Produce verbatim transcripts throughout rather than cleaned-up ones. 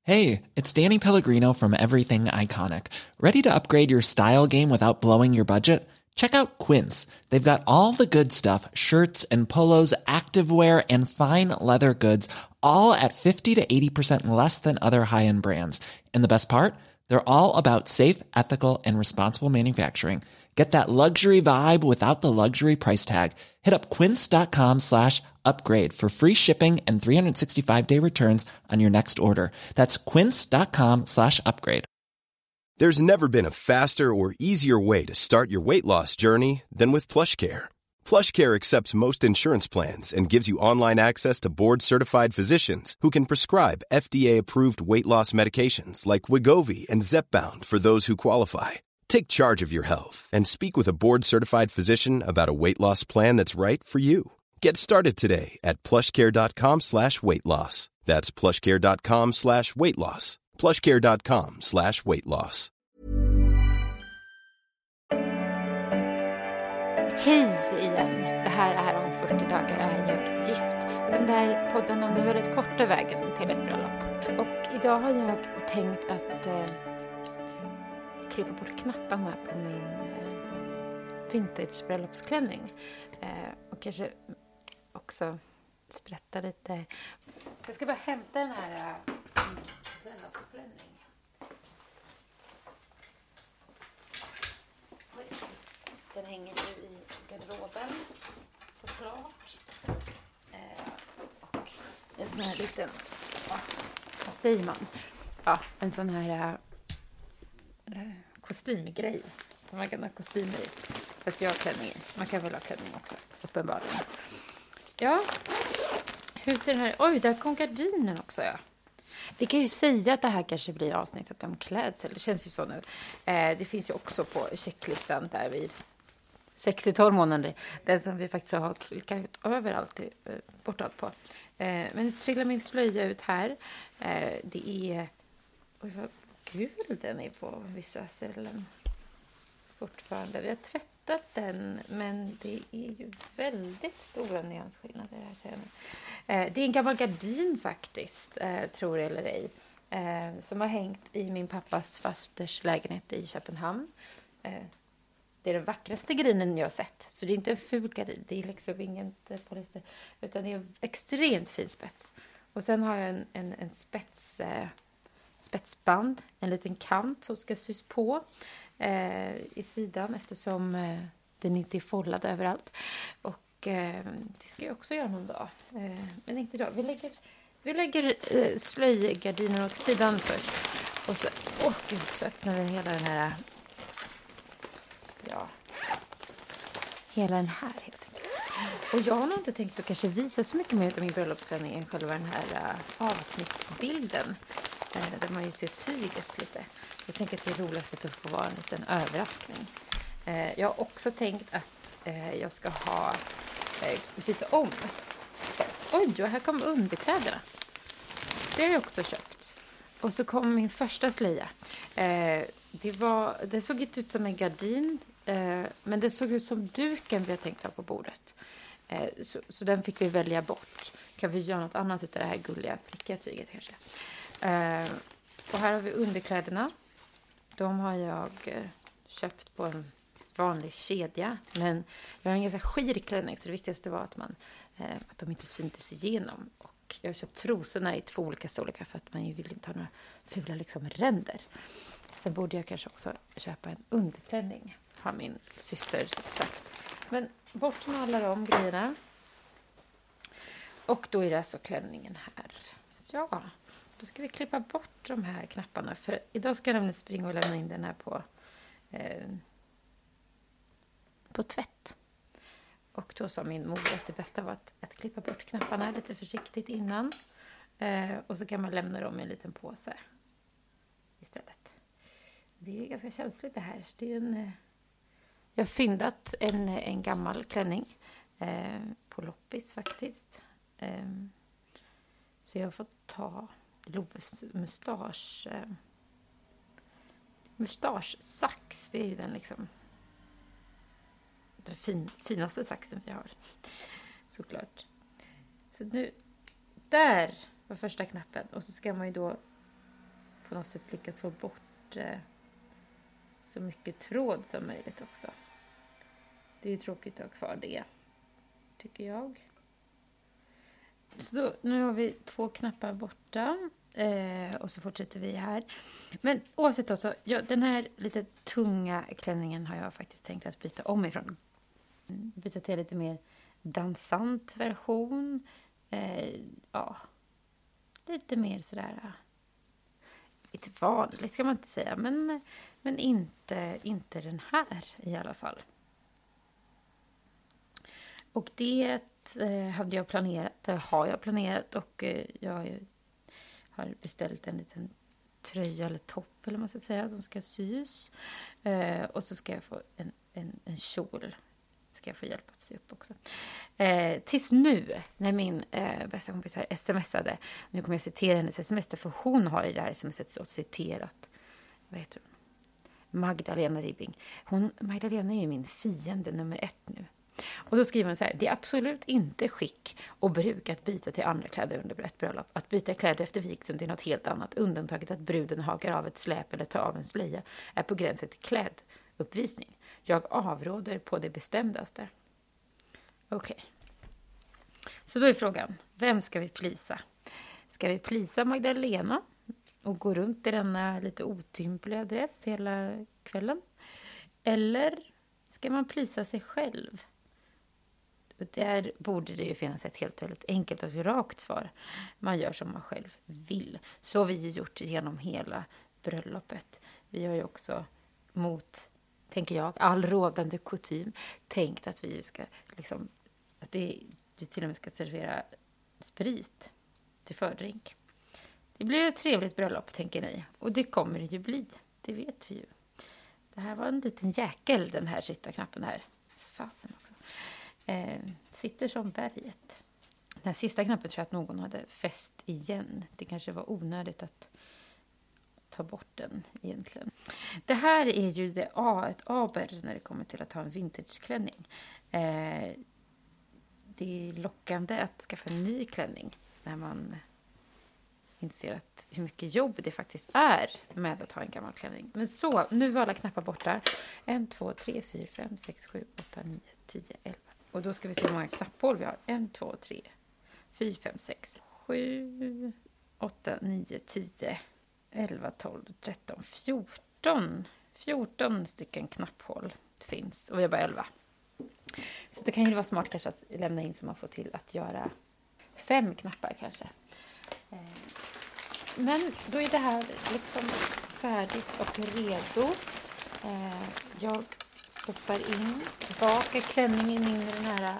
Hey, it's Danny Pellegrino from Everything Iconic. Ready to upgrade your style game without blowing your budget? Check out Quince. They've got all the good stuff, shirts and polos, activewear, and fine leather goods, all at fifty to eighty percent less than other high-end brands. And the best part? They're all about safe, ethical, and responsible manufacturing. Get that luxury vibe without the luxury price tag. Hit up quince.com slash upgrade for free shipping and three sixty-five day returns on your next order. That's quince.com slash upgrade. There's never been a faster or easier way to start your weight loss journey than with PlushCare. PlushCare accepts most insurance plans and gives you online access to board-certified physicians who can prescribe F D A-approved weight loss medications like Wegovy and Zepbound for those who qualify. Take charge of your health and speak with a board-certified physician about a weight loss plan that's right for you. Get started today at plushcare.com slash weight loss. That's plushcare.com slash weight loss. plushcare.com slash weight loss. Hej igen. Det här är om fyrtio dagar är jag gift. Den där podden om den väldigt korta vägen till ett bröllop. Och idag har jag tänkt att eh, klippa bort knapparna på min eh, vintage bröllopsklänning. Eh, och kanske också sprätta lite. Så jag ska bara hämta den här äh, bröllopsklänning. Den hänger nu i garderoben, såklart. Eh, och en sån här liten, ja, vad säger man? Ja, en sån här äh, kostymgrej. Man kan ha kostymer i. Fast jag har klänning i. Man kan väl ha klänning också, uppenbarligen. Ja, hur ser den här... Oj, där kom gardinen också, ja. Vi kan ju säga att det här kanske blir avsnittet om klädsel. Det känns ju så nu. Eh, det finns ju också på checklistan där vid sextio månader. Den som vi faktiskt har klickat överallt, eh, bort allt på. Eh, men nu trillar min slöja ut här. Eh, det är... Oj, vad gul den är på vissa ställen. Fortfarande. Vi har tvättat den, men det är ju väldigt stora nyansskillnader här, känner jag. Eh, det är en gammal gardin faktiskt, eh, tror jag eller ej, eh, som har hängt i min pappas fasters lägenhet i Köpenhamn. Eh, det är den vackraste gardinen jag har sett, så det är inte en ful gardin, det är liksom inget polyester, utan det är en extremt fin spets. Och sen har jag en, en, en spets, eh, spetsband, en liten kant som ska sys på Eh, i sidan eftersom eh, den inte är follad överallt. Och eh, det ska jag också göra någon dag. Eh, men inte idag. Vi lägger, vi lägger eh, slöjgardinen åt sidan först. Och så, åh gud, så öppnar den hela den här... Ja. Hela den här helt enkelt. Och jag har nog inte tänkt att kanske visa så mycket mer av min bröllopsklänning än själva den här uh, avsnittsbilden. Uh, där man ju ser tyget lite. Jag tänker att det är roligast att få vara en liten överraskning. Uh, jag har också tänkt att uh, jag ska ha uh, byta om. Så, oj, och här kommer underkläderna. Det har jag också köpt. Och så kom min första slöja. Uh, det, var, det såg inte ut som en gardin. Uh, men det såg ut som duken vi har tänkt ha på bordet. Uh, så, så den fick vi välja bort. Kan vi göra något annat utav det här gulliga prickiga tyget kanske. Uh, och här har vi underkläderna. De har jag uh, köpt på en vanlig kedja. Men jag har en ganska skir klänning, så det viktigaste var att, man, uh, att de inte syntes igenom. Och jag har köpt trosorna i två olika storlekar för att man ju vill inte ha några fula liksom ränder. Sen borde jag kanske också köpa en underklänning, har min syster sagt. Men bort med alla de grejerna. Och då är det alltså klänningen här. Ja, då ska vi klippa bort de här knapparna. För idag ska jag nämligen springa och lämna in den här på, eh, på tvätt. Och då sa min mor att det bästa var att, att klippa bort knapparna lite försiktigt innan. Eh, och så kan man lämna dem i en liten påse istället. Det är ganska känsligt det här. Det är en, jag har fyndat en, en gammal klänning eh, på loppis faktiskt. Eh, så jag har fått ta Loves mustasch, eh, mustaschsax. Det är ju den liksom den fin, finaste saxen vi har. Såklart. Så nu, där var första knappen. Och så ska man ju då på något sätt lyckats få bort eh, så mycket tråd som möjligt också. Det är ju tråkigt att ha kvar det, tycker jag. Så då, nu har vi två knappar borta. Eh, och så fortsätter vi här. Men oavsett då, så, ja, den här lite tunga klänningen har jag faktiskt tänkt att byta om ifrån. Byta till lite mer dansant version. Eh, ja, lite mer sådär... Lite vanligt ska man inte säga. Men, men inte, inte den här i alla fall. Och det eh, hade jag planerat. Det har jag planerat. Och eh, jag har beställt en liten tröja eller topp eller vad man ska säga. Som ska sys. Eh, och så ska jag få en, en, en kjol. Ska jag få hjälp att sy upp också. Eh, tills nu, när min eh, bästa kompis här smsade. Nu kommer jag citera hennes sms. För hon har i det här smset citerat. Vad heter hon? Magdalena Ribbing. Hon, Magdalena är ju min fiende nummer ett nu. Och då skriver hon så här: det är absolut inte skick och bruk att byta till andra kläder under ett bröllop. Att byta kläder efter vigseln till något helt annat, undantaget att bruden hakar av ett släp eller tar av en slöja, är på gränsen till kläduppvisning. Jag avråder på det bestämdaste. Okej. Okay. Så då är frågan, vem ska vi plisa? Ska vi plisa Magdalena och gå runt i denna lite otympliga dress hela kvällen? Eller ska man plisa sig själv? Och där borde det ju finnas ett helt väldigt enkelt och rakt svar. Man gör som man själv vill. Så har vi ju gjort genom hela bröllopet. Vi har ju också mot, tänker jag, all rådande kutym tänkt att vi ska liksom, att det, vi till och med ska servera sprit till fördrink. Det blir ett trevligt bröllop, tänker ni. Och det kommer det ju bli. Det vet vi ju. Det här var en liten jäkel, den här sitta-knappen här. Fasen också. Eh, sitter som berget. Den här sista knappen tror jag att någon hade fäst igen. Det kanske var onödigt att ta bort den egentligen. Det här är ju det A, ett aber när det kommer till att ha en vintageklänning. Eh, det är lockande att skaffa en ny klänning när man inser att hur mycket jobb det faktiskt är med att ha en gammal klänning. Men så, nu var alla knappar borta. ett, två, tre, fyra, fem, sex, sju, åtta, nio, tio, elva. Och då ska vi se hur många knapphål vi har. ett, två, tre, fyra, fem, sex, sju, åtta, nio, tio, elva, tolv, tretton, fjorton. fjorton stycken knapphål finns. Och vi har bara elva. Så det kan ju vara smart kanske att lämna in så man får till att göra fem knappar kanske. Men då är det här liksom färdigt och redo. Jag stoppar in, bakar klänningen in i den här,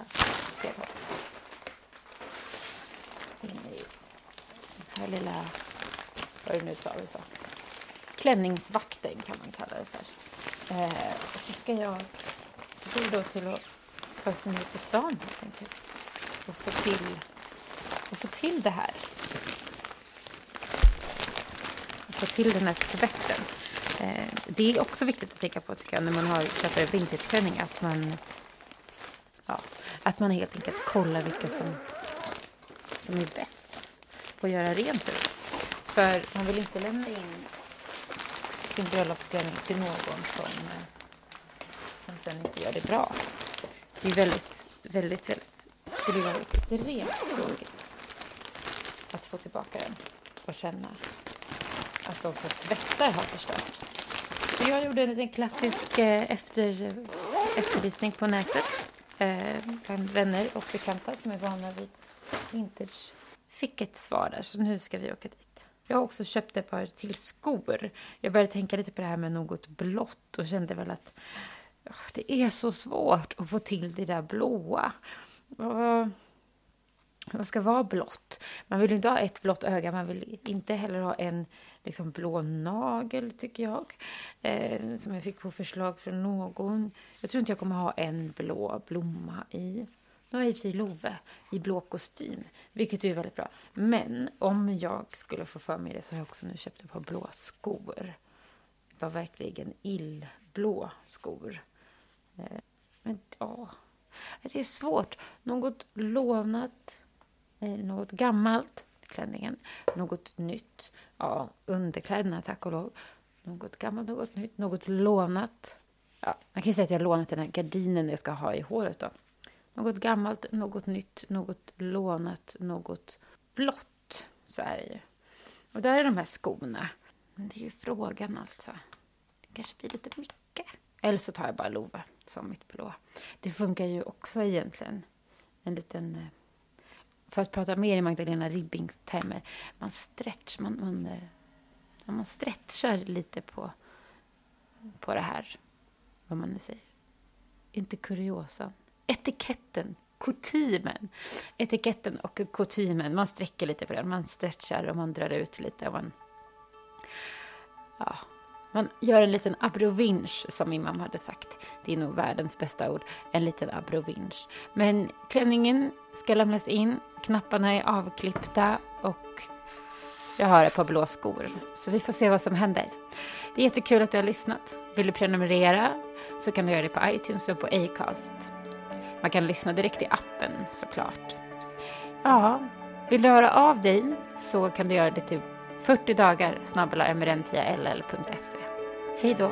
in i den här lilla, vad är det nu sa vi sa, klänningsvakten kan man kalla det för. Och så ska jag, så går det då till att ta sig ner på stan helt enkelt och få till, och få till det här. Få till den här tvätten. Eh, det är också viktigt att tänka på, tycker jag, när man har köpt en vintageklänning, att man, ja, att man helt enkelt kollar vilka som, som är bäst på att göra rent det. För man vill inte lämna in sin bröllopsklänning till någon som, som sen inte gör det bra. Det är väldigt, väldigt, väldigt, skulle vara extremt tråkigt att få tillbaka den och känna att de som tvättar har förstört. Så jag gjorde en liten klassisk eh, efter, efterlysning på nätet. Eh, bland vänner och bekanta som är vana vid vintage. Fick ett svar där, så nu ska vi åka dit. Jag har också köpt ett par till skor. Jag började tänka lite på det här med något blått och kände väl att oh, det är så svårt att få till det där blåa. Och det ska vara blått. Man vill inte ha ett blått öga. Man vill inte heller ha en liksom blå nagel, tycker jag. Eh, som jag fick på förslag från någon. Jag tror inte jag kommer ha en blå blomma i. Nu har jag i och för sig Love i blå kostym. Vilket är väldigt bra. Men om jag skulle få för mig det så har jag också nu köpt ett par blå skor. Det var verkligen illblå skor. Eh, men ja, det är svårt. Något lånat. Något gammalt klänningen. Något nytt. Ja, underkläderna, tack och lov. Något gammalt, något nytt, något lånat. Ja, man kan säga att jag har lånat den här gardinen jag ska ha i håret då. Något gammalt, något nytt, något lånat, något blått. Så är det ju. Och där är de här skorna. Men det är ju frågan alltså. Det kanske blir lite mycket. Eller så tar jag bara Love som mitt blå. Det funkar ju också egentligen. En liten... För att prata mer i Magdalena Ribbings termer. Man stretch, man, man, man stretchar lite på, på det här. Vad man nu säger. Inte kuriosan. Etiketten. Kutymen. Etiketten och kutymen. Man sträcker lite på den. Man stretchar och man drar ut lite. Och man, ja, man gör en liten abrovinch som min mamma hade sagt. Det är nog världens bästa ord. En liten abrovinch. Men klänningen ska lämnas in. Knapparna är avklippta. Och jag har ett par blå skor. Så vi får se vad som händer. Det är jättekul att du har lyssnat. Vill du prenumerera så kan du göra det på iTunes och på Acast. Man kan lyssna direkt i appen såklart. Ja, vill du höra av dig så kan du göra det till fyrtio dagar snabbla emerentia l l punkt se. Hej då!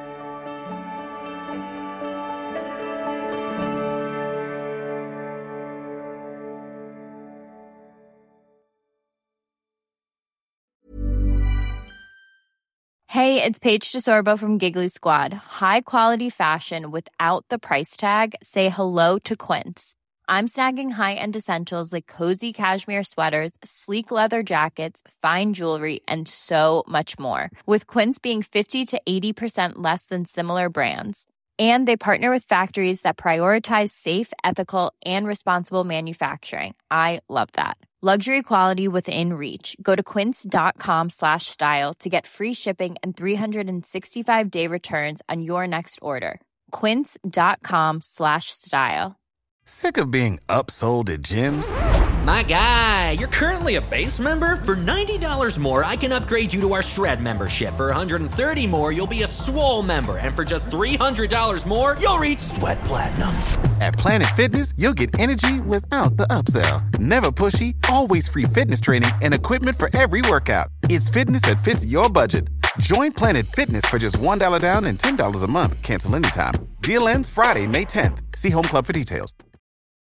Hey, it's Paige DeSorbo from Giggly Squad. High quality fashion without the price tag. Say hello to Quince. I'm snagging high-end essentials like cozy cashmere sweaters, sleek leather jackets, fine jewelry, and so much more. With Quince being fifty to eighty percent less than similar brands. And they partner with factories that prioritize safe, ethical, and responsible manufacturing. I love that. Luxury quality within reach. Go to quince.com slash style to get free shipping and three sixty-five day returns on your next order. Quince.com slash style. Sick of being upsold at gyms? My guy, you're currently a base member. For ninety dollars more, I can upgrade you to our Shred membership. For one hundred thirty dollars more, you'll be a Swole member. And for just three hundred dollars more, you'll reach Sweat Platinum. At Planet Fitness, you'll get energy without the upsell. Never pushy, always free fitness training and equipment for every workout. It's fitness that fits your budget. Join Planet Fitness for just one dollar down and ten dollars a month. Cancel anytime. Deal ends Friday, May tenth. See Home Club for details.